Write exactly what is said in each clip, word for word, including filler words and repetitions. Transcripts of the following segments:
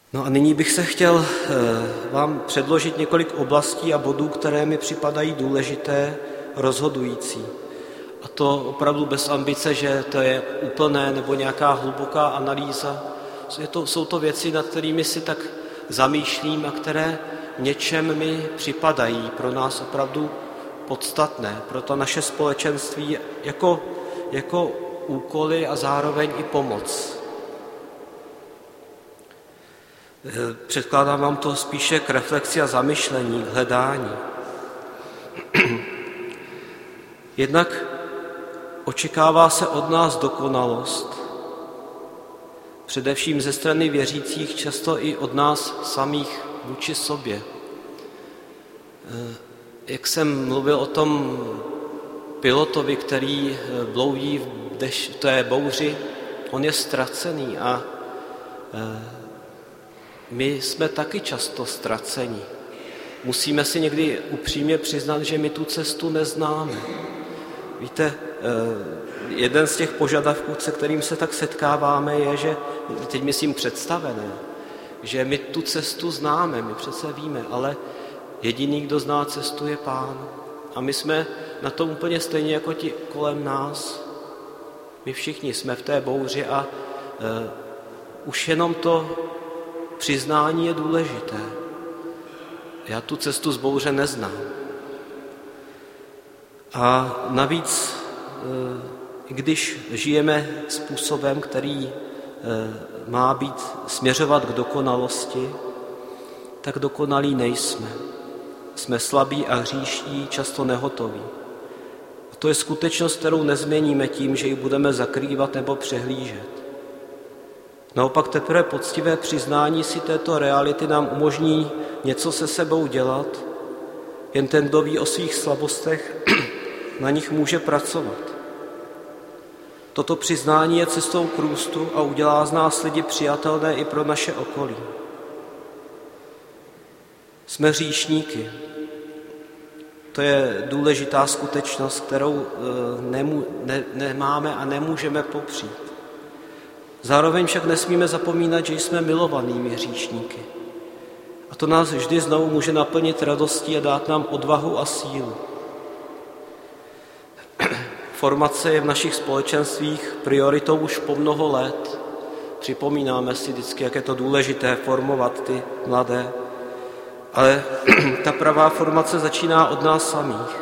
No a nyní bych se chtěl vám předložit několik oblastí a bodů, které mi připadají důležité, rozhodující. A to opravdu bez ambice, že to je úplné nebo nějaká hluboká analýza. Je to, jsou to věci, nad kterými si tak zamýšlím a které v něčem mi připadají pro nás opravdu podstatné, pro to naše společenství jako, jako úkoly a zároveň i pomoc. Předkládám vám to spíše k reflexi a zamyšlení, k hledání. Jednak očekává se od nás dokonalost, především ze strany věřících, často i od nás samých vůči sobě. Jak jsem mluvil o tom pilotovi, který bloudí v, deš, v té bouři, on je ztracený a my jsme taky často ztraceni. Musíme si někdy upřímně přiznat, že my tu cestu neznáme. Víte, jeden z těch požadavků, se kterým se tak setkáváme, je, že, teď myslím představené, že my tu cestu známe, my přece víme, ale jediný, kdo zná cestu, je Pán. A my jsme na tom úplně stejně jako ti kolem nás. My všichni jsme v té bouři a uh, už jenom to přiznání je důležité. Já tu cestu z bouře neznám. A navíc, i když žijeme způsobem, který má být směřovat k dokonalosti, tak dokonalí nejsme. Jsme slabí a hříšní, často nehotoví. A to je skutečnost, kterou nezměníme tím, že ji budeme zakrývat nebo přehlížet. Naopak teprve poctivé přiznání si této reality nám umožní něco se sebou dělat, jen ten, kdo ví o svých slabostech, na nich může pracovat. Toto přiznání je cestou k růstu a udělá z nás lidi přijatelné i pro naše okolí. Jsme hříšníky. To je důležitá skutečnost, kterou nemů, ne, nemáme a nemůžeme popřít. Zároveň však nesmíme zapomínat, že jsme milovanými hříšníky. A to nás vždy znovu může naplnit radostí a dát nám odvahu a sílu. Formace je v našich společenstvích prioritou už po mnoho let. Připomínáme si vždycky, jak je to důležité formovat ty mladé. Ale ta pravá formace začíná od nás samých.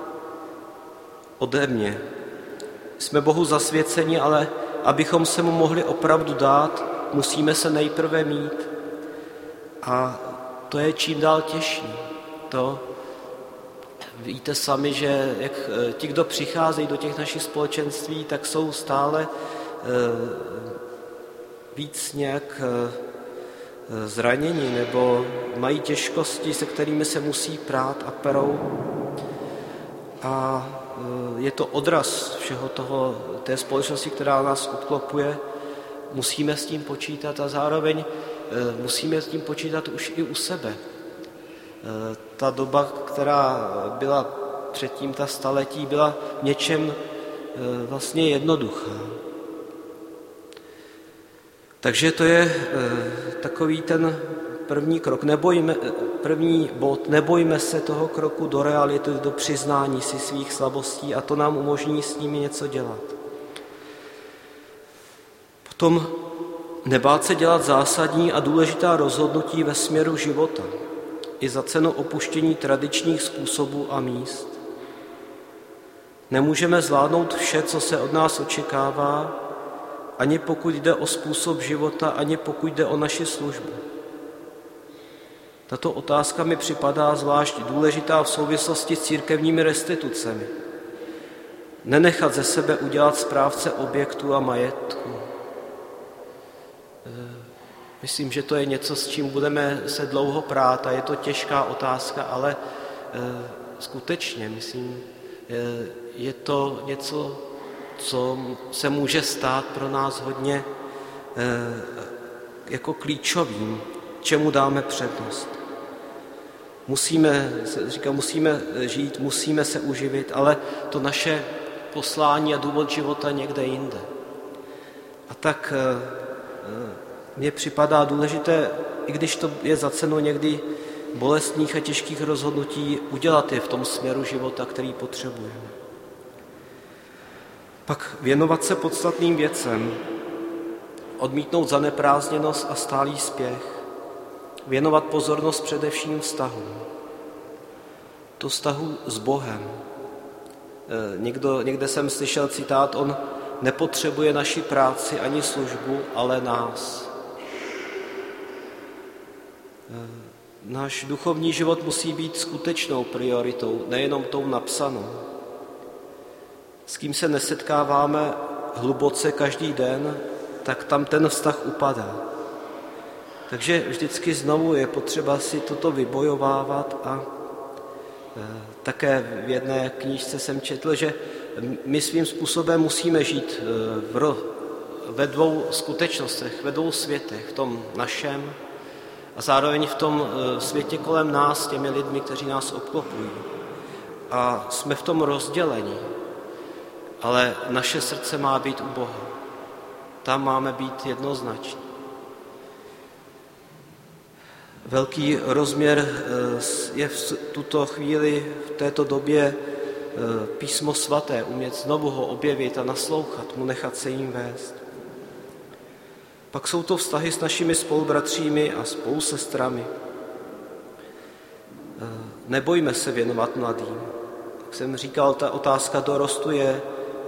Ode mě. Jsme Bohu zasvěceni, ale abychom se mu mohli opravdu dát, musíme se nejprve mít. A to je čím dál těžší. To víte sami, že jak ti, kdo přicházejí do těch našich společenství, tak jsou stále víc nějak zranění nebo mají těžkosti, se kterými se musí prát a perou. A je to odraz všeho toho, té společnosti, která nás obklopuje. Musíme s tím počítat a zároveň musíme s tím počítat už i u sebe. Ta doba, která byla předtím, ta staletí, byla něčem vlastně jednoduchá. Takže to je takový ten první krok. Nebojme, první bod, nebojme se toho kroku do reality, do přiznání si svých slabostí a to nám umožní s nimi něco dělat. Potom nebát se dělat zásadní a důležitá rozhodnutí ve směru života, i za cenu opuštění tradičních způsobů a míst. Nemůžeme zvládnout vše, co se od nás očekává, ani pokud jde o způsob života, ani pokud jde o naši službu. Tato otázka mi připadá zvlášť důležitá v souvislosti s církevními restitucemi. Nenechat ze sebe udělat správce objektů a majetku. Myslím, že to je něco, s čím budeme se dlouho prát a je to těžká otázka, ale skutečně, myslím, je to něco, co se může stát pro nás hodně jako klíčovým, čemu dáme přednost. Musíme, říkám, musíme žít, musíme se uživit, ale to naše poslání a důvod života někde jinde. A tak mně připadá důležité, i když to je za cenu někdy bolestných a těžkých rozhodnutí, udělat je v tom směru života, který potřebujeme. Pak věnovat se podstatným věcem, odmítnout zaneprázdněnost a stálý spěch, věnovat pozornost především vztahu. To vztahu s Bohem. Někdo, někde jsem slyšel citát, on nepotřebuje naši práci ani službu, ale nás. Náš duchovní život musí být skutečnou prioritou, nejenom tou napsanou. S kým se nesetkáváme hluboce každý den, tak tam ten vztah upadá. Takže vždycky znovu je potřeba si toto vybojovávat a také v jedné knížce jsem četl, že my svým způsobem musíme žít v, ve dvou skutečnostech, ve dvou světech, v tom našem a zároveň v tom světě kolem nás, těmi lidmi, kteří nás obklopují. A jsme v tom rozdělení, ale naše srdce má být u Boha. Tam máme být jednoznační. Velký rozměr je v tuto chvíli, v této době písmo svaté, umět znovu ho objevit a naslouchat mu, nechat se jim vést. Pak jsou to vztahy s našimi spolubratřími a spolusestrami. Nebojme se věnovat mladým. Jak jsem říkal, ta otázka dorostu je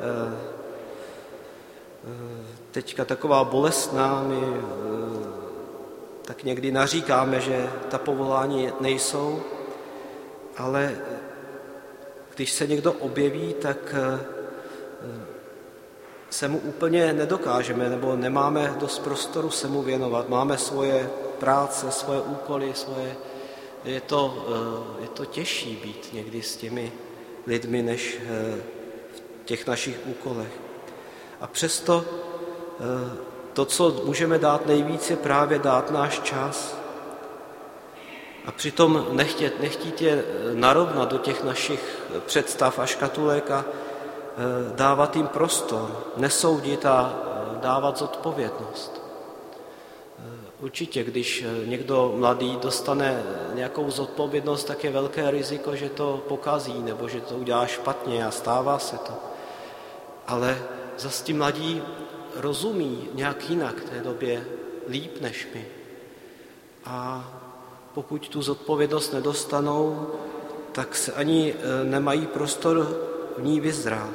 teďka taková bolestná. My tak někdy naříkáme, že ta povolání nejsou, ale když se někdo objeví, tak se mu úplně nedokážeme, nebo nemáme dost prostoru se mu věnovat. Máme svoje práce, svoje úkoly, svoje... Je to, je to těžší být někdy s těmi lidmi, než v těch našich úkolech. A přesto to, co můžeme dát nejvíc, je právě dát náš čas a přitom nechtít, nechtít je narovnat do těch našich představ a škatulek a dávat jim prostor, nesoudit a dávat zodpovědnost. Určitě, když někdo mladý dostane nějakou zodpovědnost, tak je velké riziko, že to pokazí nebo že to udělá špatně a stává se to. Ale zase ti mladí rozumí nějak jinak v té době líp než my. A pokud tu zodpovědnost nedostanou, tak se ani nemají prostor v ní vyzrát.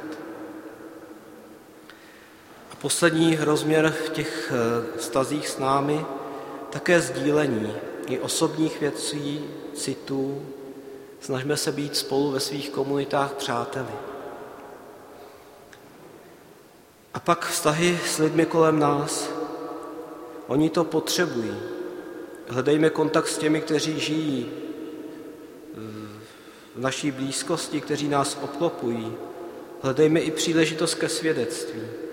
A poslední rozměr v těch vztazích s námi také sdílení i osobních věcí, citů. Snažme se být spolu ve svých komunitách přáteli. A pak vztahy s lidmi kolem nás. Oni to potřebují. Hledejme kontakt s těmi, kteří žijí v naší blízkosti, kteří nás obklopují. Hledejme i příležitost ke svědectví.